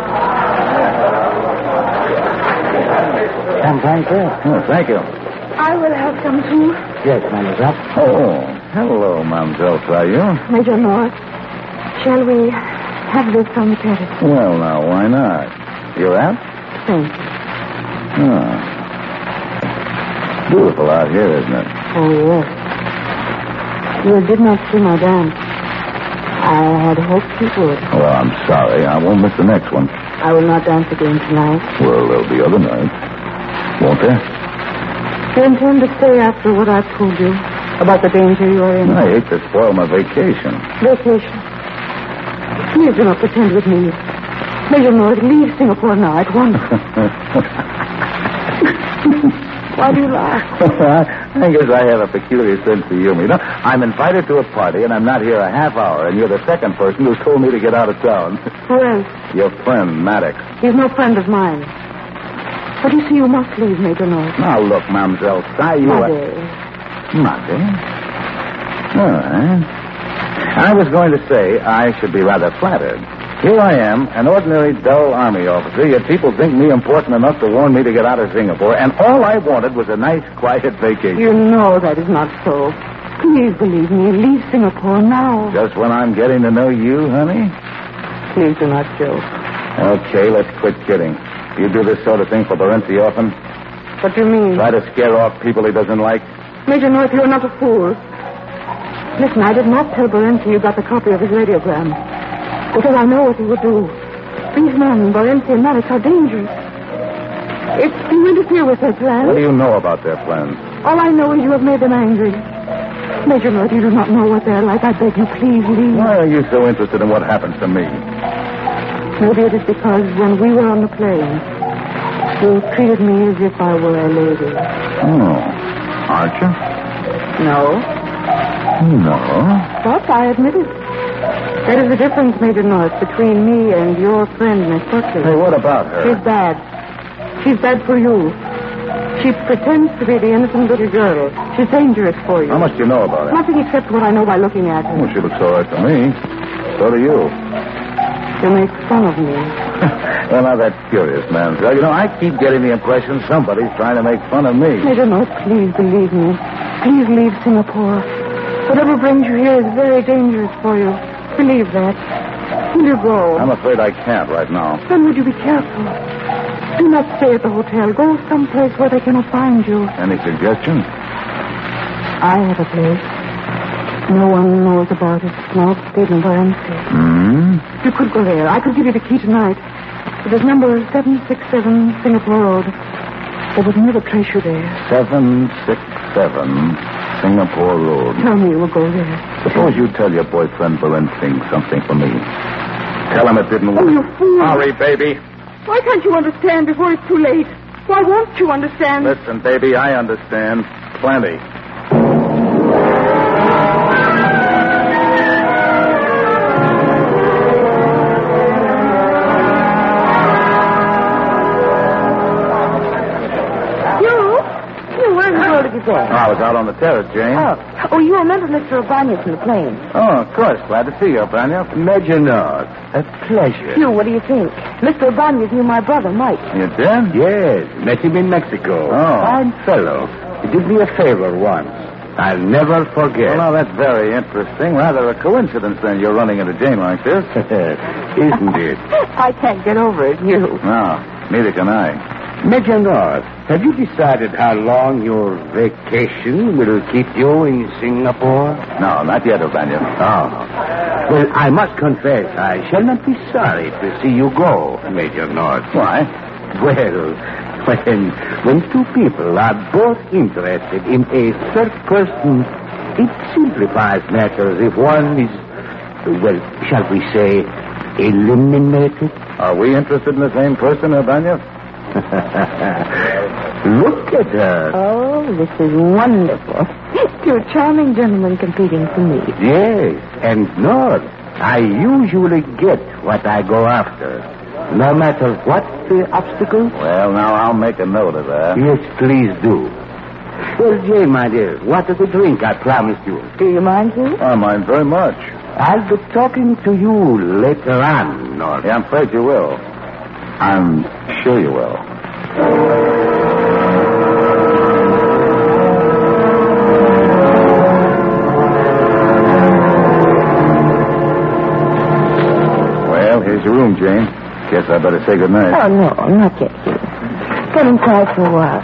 Champagne, sir? Oh, thank you. I will have some too. Yes, mademoiselle. Oh, hello, Mademoiselle Sayu. Major North, shall we have this on the terrace? Well, now, why not? You're out? Thank you. Oh. Beautiful out here, isn't it? Oh, yes. You did not see my dance. I had hoped you would. Well, I'm sorry. I won't miss the next one. I will not dance again tonight. Well, there'll be other nights. Won't there? You intend to stay after what I've told you about the danger you are in? I hate to spoil my vacation. Vacation? Please do not pretend with me. Major North, leave Singapore now at once. Why do you laugh? I guess I have a peculiar sense of humor. You know, I'm invited to a party, and I'm not here a half hour, and you're the second person who's told me to get out of town. Who else? Your friend, Maddox. He's no friend of mine. But you see, you must leave, Major North. Now, look, Mademoiselle Sayu. Monday. Monday? All right. I was going to say I should be rather flattered. Here I am, an ordinary dull army officer, yet people think me important enough to warn me to get out of Singapore, and all I wanted was a nice, quiet vacation. You know that is not so. Please believe me. Leave Singapore now. Just when I'm getting to know you, honey? Please do not joke. Okay, let's quit kidding. You do this sort of thing for Barenzi often? What do you mean? Try to scare off people he doesn't like? Major North, you're not a fool. Listen, I did not tell Barenzi you got the copy of his radiogram. Because I know what he would do. These men, Barenzi and Maddox, are dangerous. If you interfere with their plans... What do you know about their plans? All I know is you have made them angry. Major North, you do not know what they're like. I beg you, please leave. Why are you so interested in what happens to me? Maybe it is because when we were on the plane, you treated me as if I were a lady. Oh. Aren't you? No. No. But I admit it. There is a difference, Major North, between me and your friend, Miss Buckley. Hey, what about her? She's bad. She's bad for you. She pretends to be the innocent little girl. She's dangerous for you. How much do you know about her? Nothing except what I know by looking at her. Well, she looks all right to me. So do you. You make fun of me. Well, now, that's curious, man. You know, I keep getting the impression somebody's trying to make fun of me. Major North, please believe me. Please leave Singapore. Whatever brings you here is very dangerous for you. Believe that. Will you go? I'm afraid I can't right now. Then would you be careful? Do not stay at the hotel. Go someplace where they cannot find you. Any suggestions? I have a place. No one knows about it. Now stayed in Barenzi. Hmm? You could go there. I could give you the key tonight. It is number seven six seven Singapore Road. They would never trace you there. seven six seven Singapore Road. Tell me you will go there. Suppose you tell your boyfriend Barenzi something for me. Tell him it didn't work. Oh, you fool. Sorry, baby. Why can't you understand before it's too late? Why won't you understand? Listen, baby, I understand. Plenty. have you been? Oh, I was out on the terrace, Jane. Oh. Oh, you remember Mister O'Banion from the plane? Oh, of course. Glad to see you, O'Banion. Major Nord, a pleasure. Hugh, what do you think? Mister O'Banion knew my brother, Mike. You did? Yes, met him in Mexico. Oh. Fine fellow. He did me a favor once. I'll never forget. Well, now, that's very interesting. Rather a coincidence, then, you're running into Jane like this. Isn't it? I can't get over it, Hugh. No, neither can I. Major North, have you decided how long your vacation will keep you in Singapore? No, not yet, O'Banion. Oh. Well, I must confess, I shall not be sorry to see you go, Major North. Why? Well, when, when two people are both interested in a third person, it simplifies matters if one is, well, shall we say, eliminated. Are we interested in the same person, O'Banion? Look at her. Oh, this is wonderful. Two charming gentlemen competing for me. Yes, and North, I usually get what I go after, no matter what the obstacles. Well, now, I'll make a note of that. Yes, please do. Well, Jane, my dear, what is the drink I promised you? Do you mind, Hugh? I mind very much. I'll be talking to you later on, North. Yeah, I'm afraid you will. I'm sure you will. Well, here's your room, Jane. Guess I better say goodnight. Oh, no, not yet, Hugh. Come inside for a while.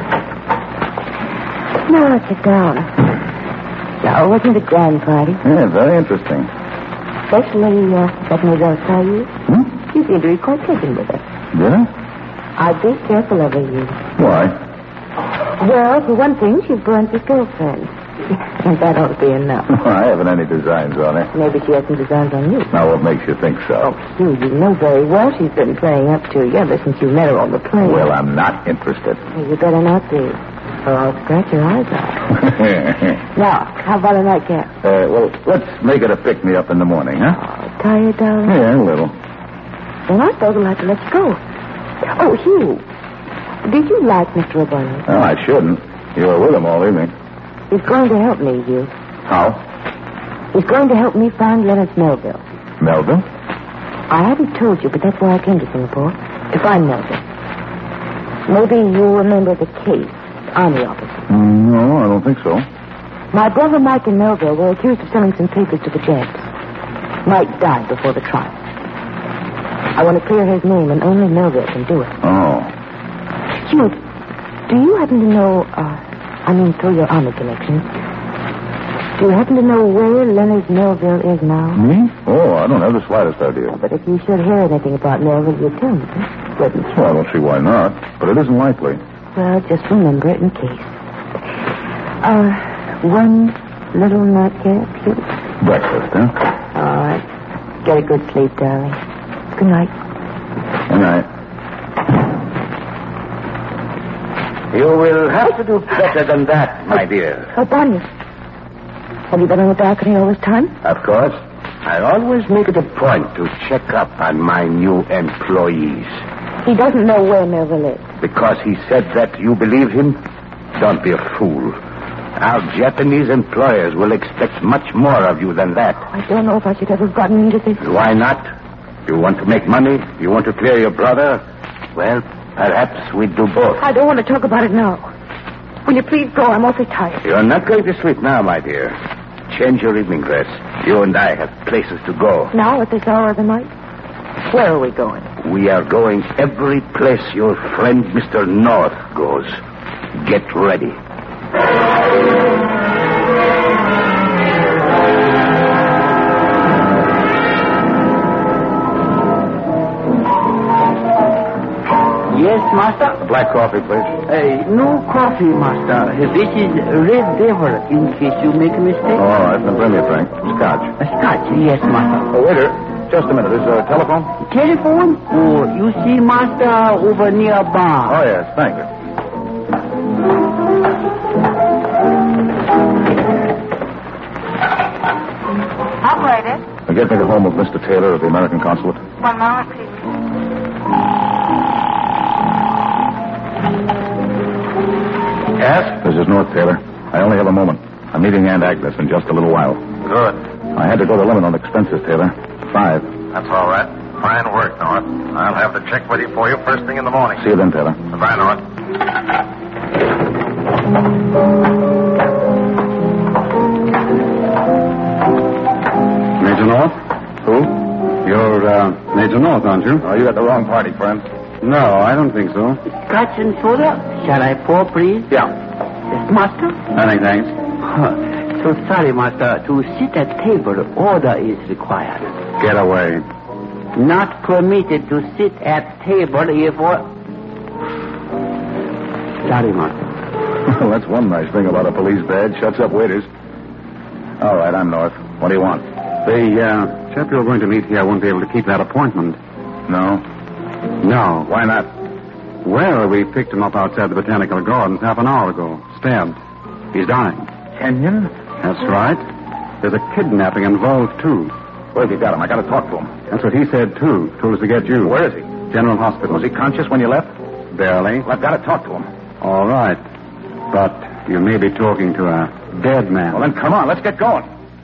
Now, let's sit down. Now, wasn't it a grand party? Yeah, very interesting. Especially, uh, Mademoiselle Sayu. Hmm? You seem to be quite taken with her. Did I? I'd be careful of her, Hugh. Why? Well, for one thing, she's Burns' girlfriend. And that ought to be enough. I haven't any designs on her. Maybe she has some designs on you. Now, what makes you think so? Oh, Hugh, you know very well she's been playing up to you ever since you met her on the plane. Well, I'm not interested. Well, you better not be, or I'll scratch your eyes out. Now, how about a nightcap? Uh, well, let's make it a pick-me-up in the morning, huh? Oh, tired, darling? Yeah, a little. Then I suppose we'll have to let you go. Oh, Hugh, did you like Mister O'Banion? No, I shouldn't. You were with him all evening. He's going to help me, Hugh. How? He's going to help me find Leonard Melville. Melville? I haven't told you, but that's why I came to Singapore, to find Melville. Maybe you remember the case, Army officer. Mm, no, I don't think so. My brother Mike and Melville were accused of selling some papers to the Japs. Mike died before the trial. I want to clear his name, and only Melville can do it. Oh. Hugh, do you happen to know, uh, I mean, through your Army connections, do you happen to know where Leonard Melville is now? Me? Oh, I don't have the slightest idea. But if you should hear anything about Melville, you'd tell me, wouldn't you? Well, I don't see why not, but it isn't likely. Well, just remember it in case. Uh, one little nightcap, Hugh. Breakfast, huh? All right. Get a good sleep, darling. Good night. Good night. You will have to do better than that, my dear. Oh, Bonnie. Have you been on the balcony all this time? Of course. I always make it a point to check up on my new employees. He doesn't know where Melville is. Because he said that you believe him? Don't be a fool. Our Japanese employers will expect much more of you than that. I don't know if I should ever have gotten into this. Why not? You want to make money? You want to clear your brother? Well, perhaps we do both. I don't want to talk about it now. Will you please go? I'm awfully tired. You're not going to sleep now, my dear. Change your evening dress. You and I have places to go. Now, at this hour of the night? Where are we going? We are going every place your friend Mister North goes. Get ready. Yes, master? Black coffee, please. Uh, no coffee, master. This is Red Devil, in case you make a mistake. Oh, all right, then bring me a drink. Scotch. A scotch, yes, master. Oh, waiter, just a minute. Is there a telephone? Telephone? Oh, you see, master, over near bar. Oh, yes, thank you. Operator. Now get me the home of Mister Taylor of the American Consulate. One moment, please. Yes? This is North Taylor. I only have a moment. I'm meeting Aunt Agnes in just a little while. Good. I had to go the limit on expenses, Taylor. Five. That's all right. Fine work, North. I'll have the check ready for you first thing in the morning. See you then, Taylor. Goodbye, North. Major North? Who? You're, uh, Major North, aren't you? Oh, you got the wrong party, friend. No, I don't think so. Scotch and soda? Shall I pour, please? Yeah. Yes, master? Many thanks. So sorry, master. To sit at table, order is required. Get away. Not permitted to sit at table if... Or... Sorry, master. Well, that's one nice thing about a police badge. Shuts up waiters. All right, I'm North. What do you want? The uh, chap you're going to meet here won't be able to keep that appointment. No? No. Why not? Well, we picked him up outside the Botanical Gardens half an hour ago. Stabbed. He's dying. Kenyon? That's right. There's a kidnapping involved, too. Where have you got him? I got to talk to him. That's what he said, too. Told us to get you. Where is he? General Hospital. Was he conscious when you left? Barely. Well, I've got to talk to him. All right. But you may be talking to a dead man. Well, then come on. Let's get going.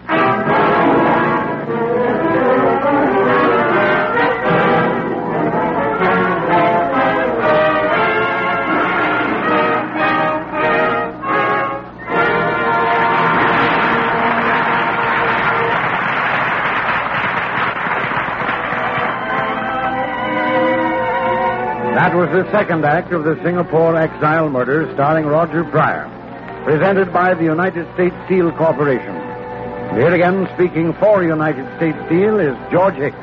That was the second act of the Singapore Exile Murders, starring Roger Pryor, presented by the United States Steel Corporation. Here again, speaking for United States Steel, is George Hicks.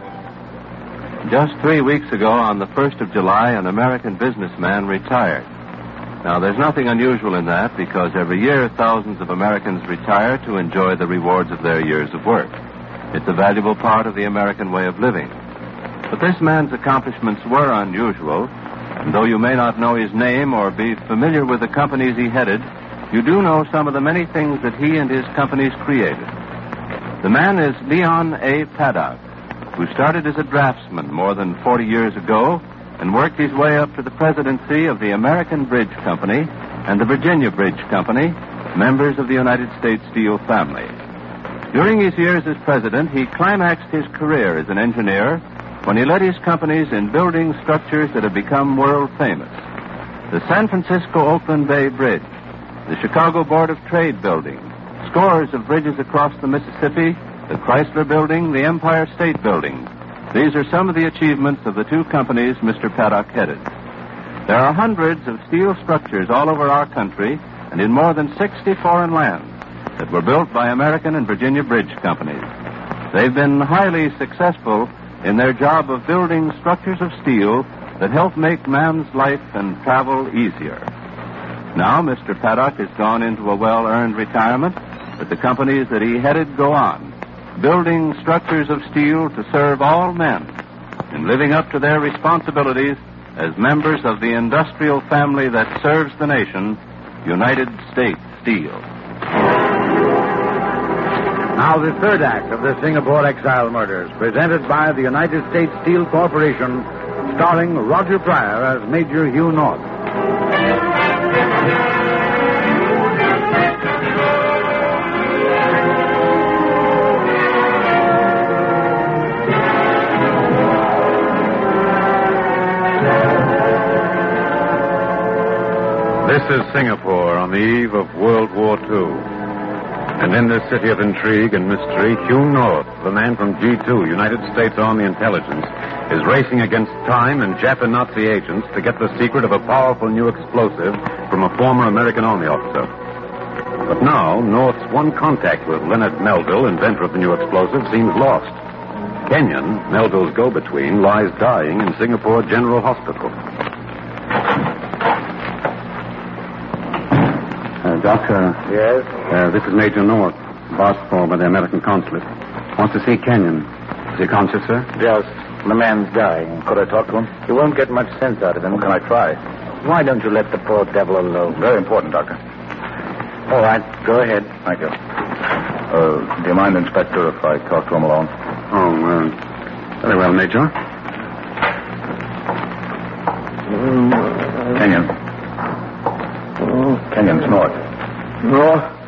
Just three weeks ago, on the first of July, an American businessman retired. Now, there's nothing unusual in that, because every year thousands of Americans retire to enjoy the rewards of their years of work. It's a valuable part of the American way of living. But this man's accomplishments were unusual. And though you may not know his name or be familiar with the companies he headed, you do know some of the many things that he and his companies created. The man is Leon A. Paddock, who started as a draftsman more than forty years ago and worked his way up to the presidency of the American Bridge Company and the Virginia Bridge Company, members of the United States Steel family. During his years as president, he climaxed his career as an engineer when he led his companies in building structures that have become world famous. The San Francisco-Oakland Bay Bridge, the Chicago Board of Trade building, scores of bridges across the Mississippi, the Chrysler Building, the Empire State Building. These are some of the achievements of the two companies Mister Paddock headed. There are hundreds of steel structures all over our country and in more than sixty foreign lands that were built by American and Virginia Bridge companies. They've been highly successful in their job of building structures of steel that help make man's life and travel easier. Now, Mister Paddock has gone into a well-earned retirement, but the companies that he headed go on, building structures of steel to serve all men and living up to their responsibilities as members of the industrial family that serves the nation, United States Steel. Now the third act of the Singapore Exile Murders, presented by the United States Steel Corporation, starring Roger Pryor as Major Hugh North. This is Singapore on the eve of World War Two. And in this city of intrigue and mystery, Hugh North, the man from G two, United States Army Intelligence, is racing against time and Jap-Nazi agents to get the secret of a powerful new explosive from a former American Army officer. But now, North's one contact with Leonard Melville, inventor of the new explosive, seems lost. Kenyon, Melville's go-between, lies dying in Singapore General Hospital. Uh, doctor. Yes? Uh, this is Major North, boss for by the American consulate. Wants to see Kenyon. Is he conscious, sir? Yes. The man's dying. Could I talk to him? You won't get much sense out of him. Well, can I try? Why don't you let the poor devil alone? Very important, Doctor. All right. Go ahead. Thank you. Uh, do you mind, Inspector, if I talk to him alone? Oh, uh, very well, Major. Kenyon. Kenyon's North. North?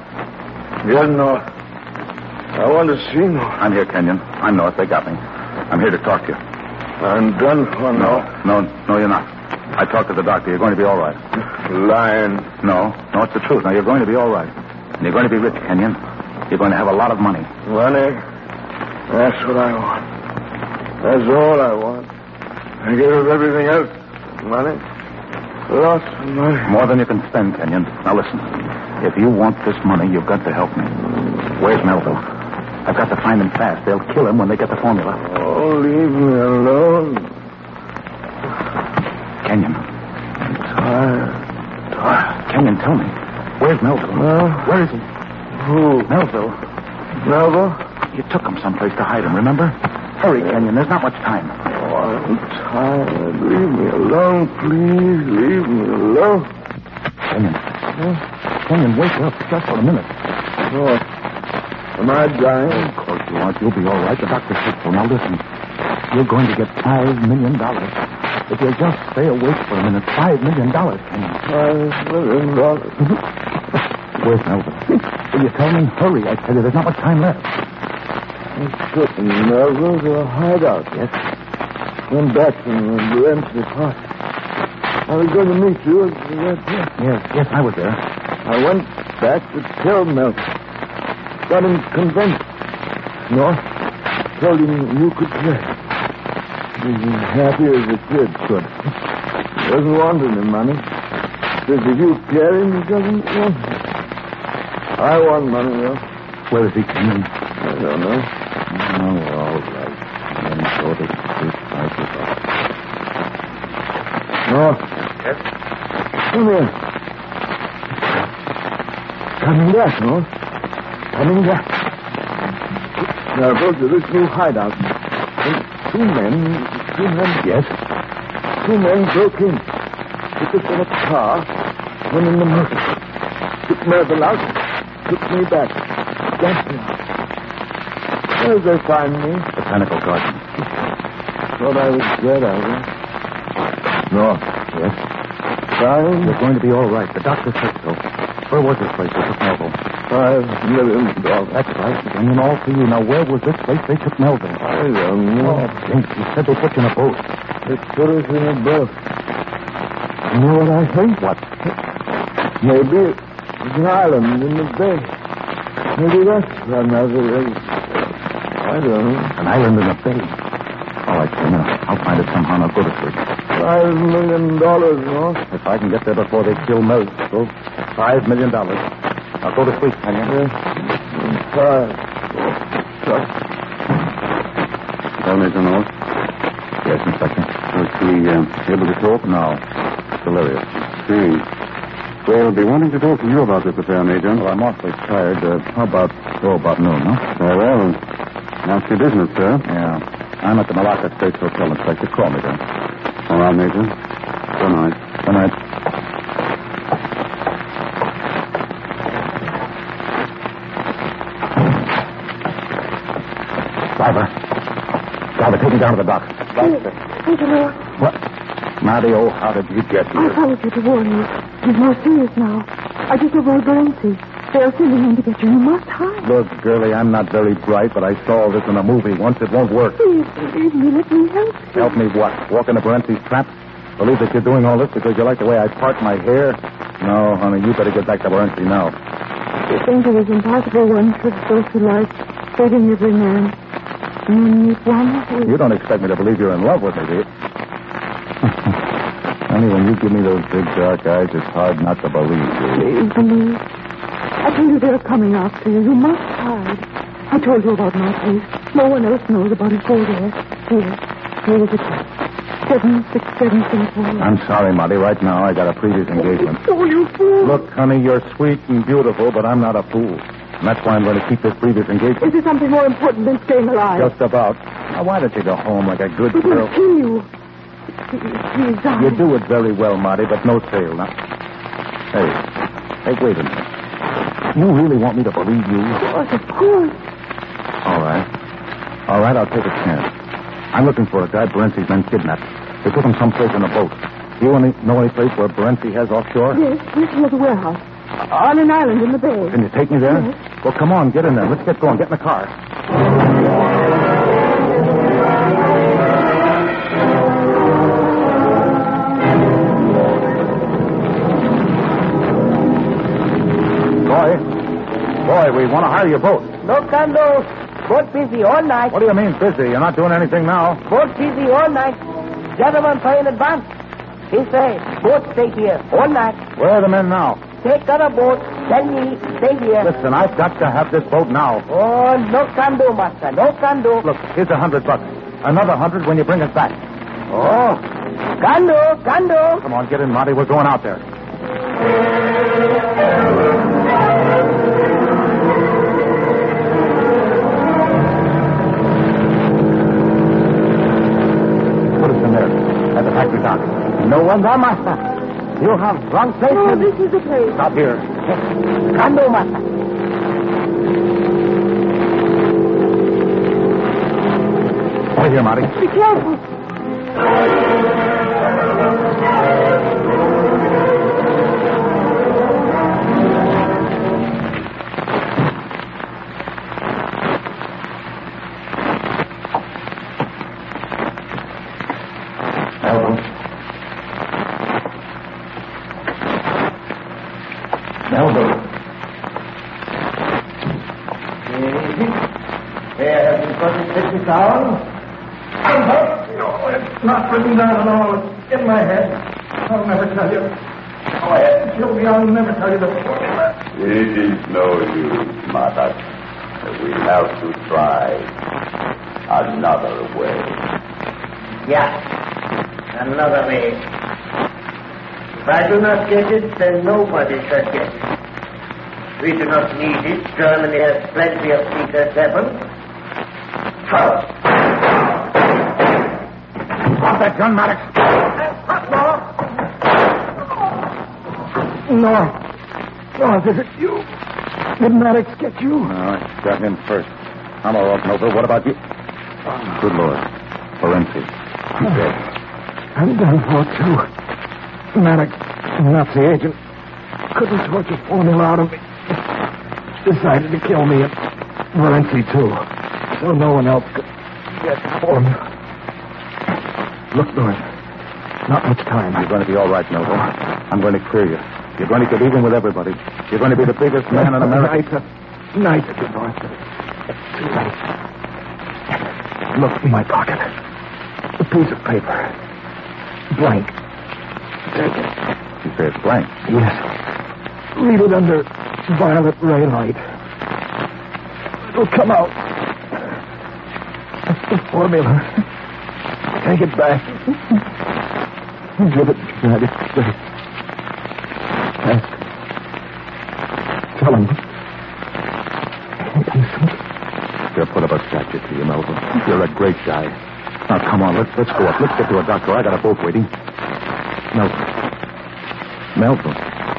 Yes, North. I want to see North. I'm here, Kenyon. I'm North. They got me. I'm here to talk to you. I'm done for now. No, no, no, you're not. I talked to the doctor. You're going to be all right. Lying. No, no, it's the truth. Now, you're going to be all right. And you're going to be rich, Kenyon. You're going to have a lot of money. Money? That's what I want. That's all I want. I gave up everything else. Money. Lots of money. More than you can spend, Kenyon. Now, listen. If you want this money, you've got to help me. Where's Melville? I've got to find him fast. They'll kill him when they get the formula. Oh, leave me alone. Kenyon. I'm tired. Tired. Kenyon, tell me. Where's Melville? Uh, Where is he? Who? Melville. Melville? You took him someplace to hide him, remember? Hurry, Kenyon. There's not much time. Oh, I'm tired. Leave me alone, please. Leave me alone. Kenyon. Huh? Kenyon, wake up just for a minute. Oh. Am I dying? Oh, of course you aren't. You'll be all right. The doctor said so. Now listen. You're going to get five million dollars. If you'll just stay awake for a minute, five million dollars, Kenyon. Five million dollars. Where's Melville? Will you tell me? Hurry, I tell you. There's not much time left. I took Melville to a hideout. Yes? Went back from the empty park. I was going to meet you at the red place. Yes, yes, I was there. I went back to tell Melville. Got him convinced. No, told him you could play. He was happy as a kid could. He doesn't want any money. Says if you care him, he doesn't want it. I want money, though. Where is he coming? I don't know. Oh, all right. Then so to sleep like it up. No. Yes? Come here. Coming back, no? Coming back. Now, go to this new hideout. And two men, two men, yes? Two men broke in. Took us in a car, went in the motor. Took Melville out, took me back. Gassed me. Where did they find me? Botanical garden. Thought I was dead, I was. No. Yes? Dying? You're going to be all right. The doctor said so. Where was this place they took Melville? Five million dollars. That's right. And then all for you. Now, where was this place they took Melville? I don't know. Oh, Pink, you said they put you in a boat. They put us in a boat. You know what I think? What? Maybe it's an island in the bay. Maybe that's another race. I don't know. An island in the bay. All right, Jim. I'll find it somehow and I'll go to sleep. Five million dollars, no? If I can get there before they kill Melville, five million dollars. I'll go to sleep, Kenyon. Yes. I'm tired. Oh, Well, Mister North? Yes, Inspector. Was he uh, able to talk? No. Delirious. Strange. We'll be wanting to talk to you about this affair, Major. Well, I'm awfully tired. Uh, how about, oh, about noon, huh? Very well. That's your business, sir. Yeah. I'm at the Malacca States Hotel, Inspector. Call me then. All right, Major. Good night. Good night. Driver. Driver, take me down to the dock. Major North. What? Maddie, oh, how did you get here? I followed you to warn you. He's more serious now. I just avoid Valenci. They're sending him to get you. You must hide. Look, girlie, I'm not very bright, but I saw this in a movie once. It won't work. Please, believe me. Let me help you. Help me what? Walk into Valenzi's trap? Believe that you're doing all this because you like the way I part my hair? No, honey, you better get back to Valenzi now. You think it is impossible one should socialize, saving every man. And then meet one who... You don't expect me to believe you're in love with me, do you? Honey, when you give me those big dark eyes, it's hard not to believe you. Please believe. I tell you they're coming after you. You must hide. I told you about my place. No one else knows about it. Go there. Here. Here is it. Seven, six, seven, Singapore. I'm sorry, Marty. Right now, I got a previous engagement. Oh, you fool. Look, honey, you're sweet and beautiful, but I'm not a fool. And that's why I'm going to keep this previous engagement. Is there something more important than staying alive? Just about. Now, why don't you go home like a good it girl? It will kill you. Please, darling. You do it very well, Marty, but no sale. Now, hey, hey, wait a minute. You really want me to believe you? Of course, of course. All right. All right, I'll take a chance. I'm looking for a guy Berenzi's men kidnapped. They took him someplace in a boat. Do you any, know any place where Berenzi has offshore? Yes, yes, he has a warehouse. On an island in the bay. Can you take me there? Yes. Well, come on, get in there. Let's get going. Get in the car. Boy, boy, we want to hire your boat. No can do. Boat busy all night. What do you mean busy? You're not doing anything now. Boat busy all night. Gentlemen pay in advance. He say, boat stay here all night. Where are the men now? Take other boat. Tell me, stay here. Listen, I've got to have this boat now. Oh, no can do, master. No can do. Look, here's a hundred bucks. Another hundred when you bring us back. Oh, can do, can do. Come on, get in, Monty. We're going out there. Put us in there. At the factory dock. No one there, master. You have wrong place. Oh, this is the place. Stop here. Can do, master. Wait here, Marty. Be careful. Melville. Melville. Here, have you put this business down? No, it's not written down at all. It's in my head. I'll never tell you. Go ahead and kill me. I'll never tell you the formula. It is no use, Mother. We have to try another way. Yeah, another way. If I do not get it, then nobody shall get it. We do not need it. Germany has plenty of secret weapons. First. Drop that gun, Maddox. No. No, is it you? Did Maddox get you? No, I got him first. I'm all right, Melville. What about you? Good Lord. Ferenczi. He's dead. I'm done for, too. Maddox, Nazi agent, couldn't torture formula out of me. Decided to kill me and Ferenczi, too. So no one else could get formula. Look, North. Not much time. You're going to be all right, Melville. I'm going to clear you. You're going to get even with everybody. You're going to be the biggest man in America. Nice, nice of you, North. Too late. Look in my pocket. A piece of paper. Blank. Take it. You say it's blank? Yes. Read it under violet ray light. It'll come out. That's the formula. Take it back. Give it to the United States. Ask. Tell him. They'll put up a statue to you, Melville. You're a great guy. Now, come on, let's let's go up. Let's get to a doctor. I got a boat waiting. Melville. Melville.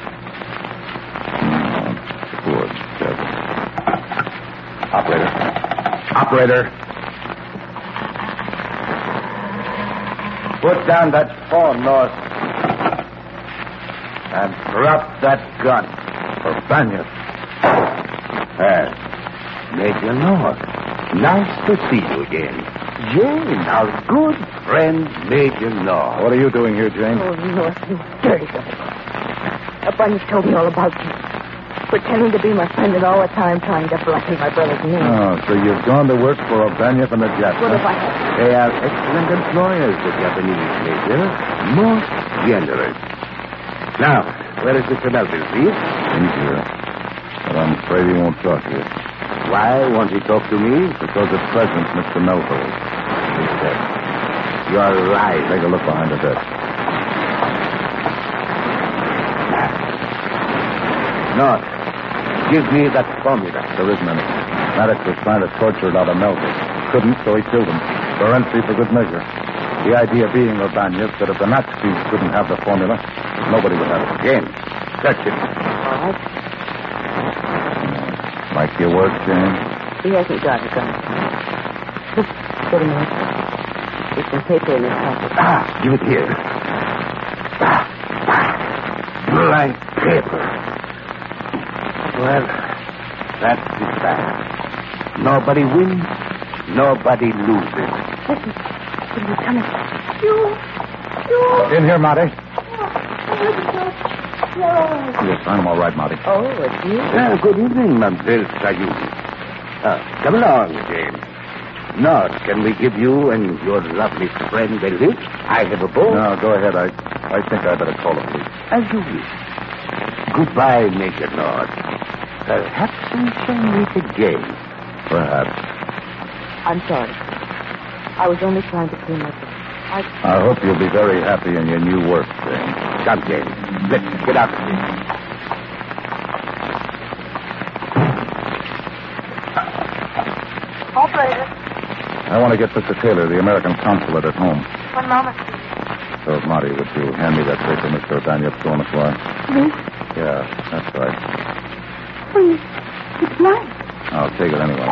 Oh, poor devil. Operator. Operator. Put down that phone, North. And drop that gun. For Banyas. Yes. Major North. Nice to see you again. Jane, our good friend, Major North. What are you doing here, Jane? Oh, North, you dirty devil. A bunch told me all about you. Pretending to be my friend and all the time trying to blacken my brother's name. Oh, so you've gone to work for O'Banyef and the Japs. What huh? if I had? They are excellent employers, the Japanese, Major. Most generous. Now, where is Mister Melville, please? He's here. But I'm afraid he won't talk to you. Why won't he talk to me? Because at present, Mister Melville is dead. You are right. Take a look behind the desk. North, give me that formula. There isn't any. Maddox was trying to torture it out of Melville. Couldn't, so he killed him. Ferenczi for good measure. The idea being, O'Banyef, that if the Nazis couldn't have the formula, nobody would have it. Jane, search it. All right. Like your work, Jane? He hasn't got a gun. Just wait a minute. There's some paper in his pocket. Ah, give it here. Ah, ah. Blank paper. Well, that's the fact. Nobody wins, nobody loses. Listen, will you come in? You, you. In here, Marty. No. Yes, I'm all right, Marty. Oh, it's you? Uh, good evening, Mademoiselle Sayuri. Uh, come along, James. Now, can we give you and your lovely friend a lift? I have a boat. No, go ahead. I, I think I better call the police. As you wish. Goodbye, Major Nord. Perhaps we shall meet again. Perhaps. I'm sorry. I was only trying to clean up. I... I hope you'll be very happy in your new work, James. Come, James. Let's get out of here. Operator. I want to get Mister Taylor, the American consulate, at home. One moment. So, Marty, would you hand me that paper Mister Daniel's going to fly? This? Yeah, that's right. Please. It's mine. I'll take it anyway.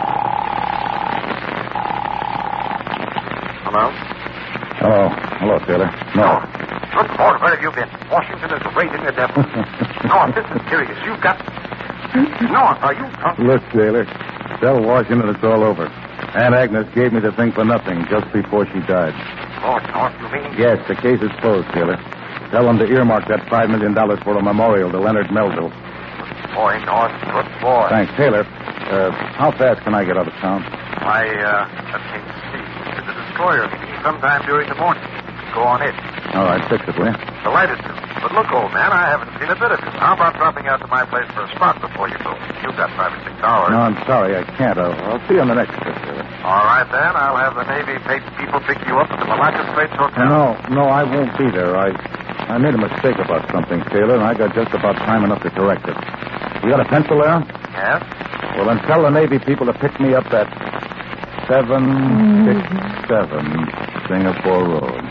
Hello? Hello. Hello, Taylor. No. Good Lord, where have you been? Washington is raiding the devil. North, this is serious. You've got... North, are you drunk? Look, Taylor. Tell Washington it's all over. Aunt Agnes gave me the thing for nothing just before she died. Lord, North, you mean? Yes, the case is closed, Taylor. Tell them to earmark that five million dollars for a memorial to Leonard Melville. Boy, North, good boy. Thanks, Taylor. Uh, how fast can I get out of town? I, uh, let's see. The destroyer sometime during the morning. Go on it. All right, fix it, will you? Delighted to. But look, old man, I haven't seen a bit of you. How about dropping out to my place for a spot before you go? You've got five or six hours. No, I'm sorry, I can't. I'll, I'll see you on the next trip, Taylor. All right, then. I'll have the Navy people pick you up at the Malacca Straits Hotel. No, no, I won't be there. I I made a mistake about something, Taylor, and I got just about time enough to correct it. You got a pencil there? Yes? Well, then tell the Navy people to pick me up at seven six seven Singapore Road.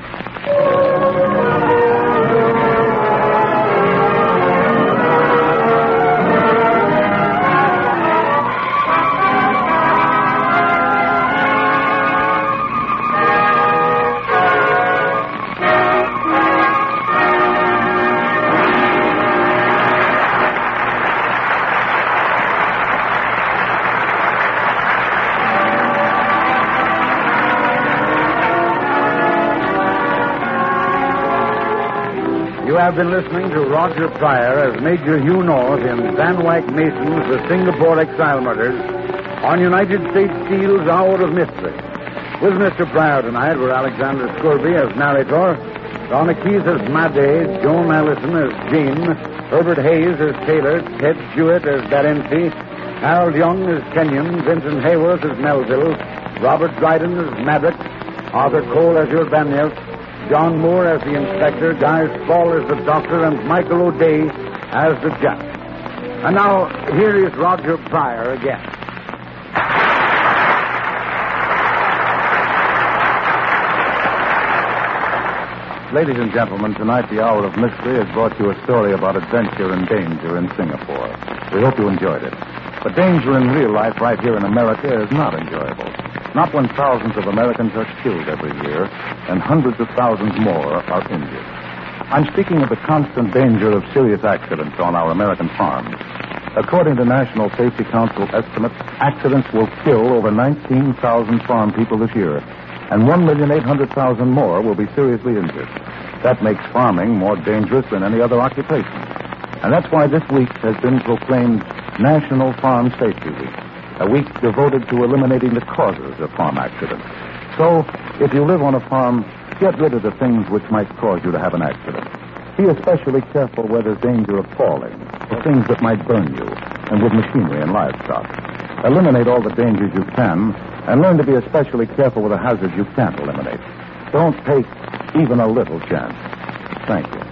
You have been listening to Roger Pryor as Major Hugh North in Van Wyck Mason's The Singapore Exile Murders on United States Steel's Hour of Mystery. With Mister Pryor tonight were Alexander Scorby as narrator, Donna Keyes as Madde, Joan Allison as Jean, Herbert Hayes as Taylor, Ted Jewett as Darenti, Harold Young as Kenyon, Vincent Hayworth as Melville, Robert Dryden as Maddox, Arthur Cole as Urbaniev, John Moore as the inspector, Guy Spall as the doctor, and Michael O'Day as the judge. And now, here is Roger Pryor again. Ladies and gentlemen, tonight the Hour of Mystery has brought you a story about adventure and danger in Singapore. We hope you enjoyed it. But danger in real life right here in America is not enjoyable. Not when thousands of Americans are killed every year and hundreds of thousands more are injured. I'm speaking of the constant danger of serious accidents on our American farms. According to National Safety Council estimates, accidents will kill over nineteen thousand farm people this year, and one million eight hundred thousand more will be seriously injured. That makes farming more dangerous than any other occupation. And that's why this week has been proclaimed National Farm Safety Week, a week devoted to eliminating the causes of farm accidents. So, if you live on a farm, get rid of the things which might cause you to have an accident. Be especially careful where there's danger of falling, or things that might burn you, and with machinery and livestock. Eliminate all the dangers you can, and learn to be especially careful with the hazards you can't eliminate. Don't take even a little chance. Thank you.